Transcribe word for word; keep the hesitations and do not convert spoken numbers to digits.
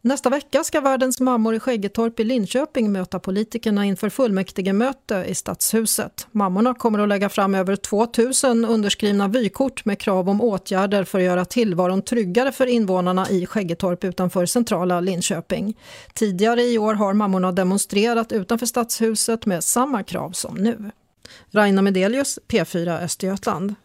Nästa vecka ska världens mammor i Skäggetorp i Linköping möta politikerna inför fullmäktigemöte i Stadshuset. Mammorna kommer att lägga fram över tvåtusen underskrivna vykort med krav om åtgärder för att göra tillvaron tryggare för invånarna i Skäggetorp utanför centrala Linköping. Tidigare i år har mammorna demonstrerat utanför Stadshuset med samma krav som nu. Raina Medelius, P fyra Östergötland.